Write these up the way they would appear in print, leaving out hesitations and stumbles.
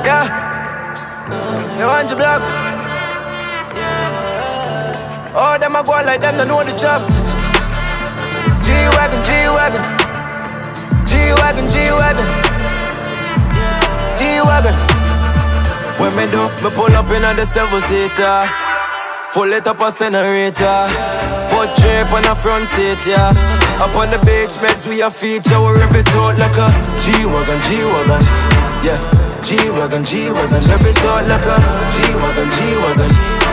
Yeah, they want your blocks. Oh, them a go like them, they know the job. G-Wagon, G-Wagon, G-Wagon, G-Wagon, G-Wagon. When me do, me pull up in the 7-seater, full it up a generator, put drape on the front seat, yeah. Up on the beach, meds we a feature, we rip it out like a G-Wagon, G-Wagon, yeah. G-Wagon, G-Wagon, rip it out like a G-Wagon, G-Wagon,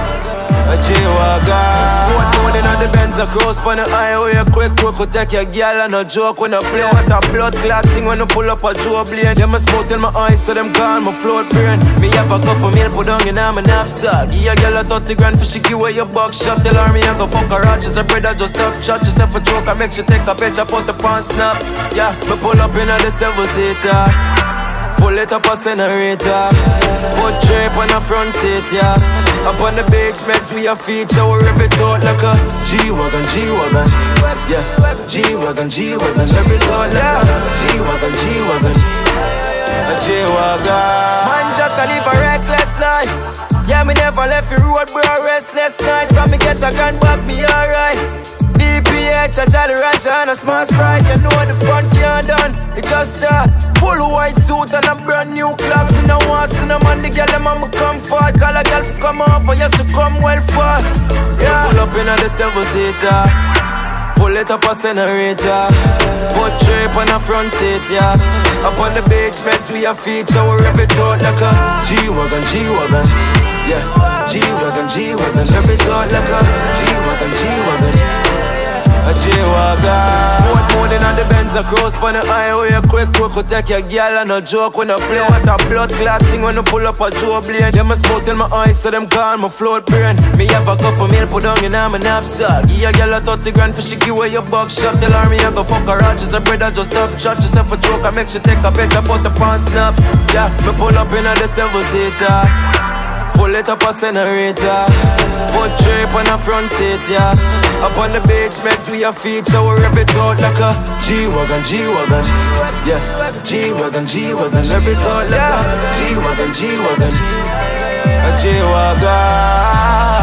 a G-Wagon. Sport mode in the Benz, a cross on the highway, quick could take your girl and a joke when I play. What a blood clot thing when I pull up a Joe Blade. Yeah, my smoke in my eyes so them call my float brain. Me have a couple meal put down in my knapsack. Yeah, girl a 30 grand for she give away your buck shot. Tell her me I go fuck her out. She said brother just stop shot yourself a joke. I make you take a picture, put the pan snap. Yeah, me pull up in the 7-seater, pull it up a generator, put drape on the front seat, yeah. Up on the beach, meds we a feature, we rip it out like a G-Wagon, G-Wagon, yeah. G-Wagon, G-Wagon, rip it out like a G-Wagon, G-Wagon, a G-Wagon. Man just a live a reckless life. Yeah, me never left the road, bro, restless night. From me get a gun back, me alright. BPH, a Jolly Rancher and a small Sprite. You know the front can't done, it just start. Full white suit and a brand new clocks. Me no want see no man, the girl them on me comfort. Call a girl for come off, for you to come well fast. Yeah, pull up in the 7-seater, pull it up a generator, put drape on the front seat, yeah. Up on the beach, meds we a feature, we rip it out like a G-Wagon, G-Wagon, yeah. G-Wagon, G-Wagon, rip it out like a G-Wagon, G-Wagon, a G-Wagon. Sport mode in the Benz, a cross on the highway, quick could take your girl and a joke when I play. What a blood clot thing when I pull up a Joe Blade. Yeah, my smoke in my eyes so them call my float brain. Me have a couple meal put down in my knapsack. Yeah, girl a 30 grand for she give away your buck shot. Tell her me I go fuck her out. She said brother just stop shot yourself a joke. I make you take a picture, put the pan snap. Yeah, me pull up in the 7-seater, pull it up a generator, put drape on the front seat, yeah. Up on the beach, meds we a feature, we rip it out like a G-Wagon, G-Wagon, yeah. G-Wagon, G-Wagon, rip it out like a G-Wagon, G-Wagon, a G-Wagon.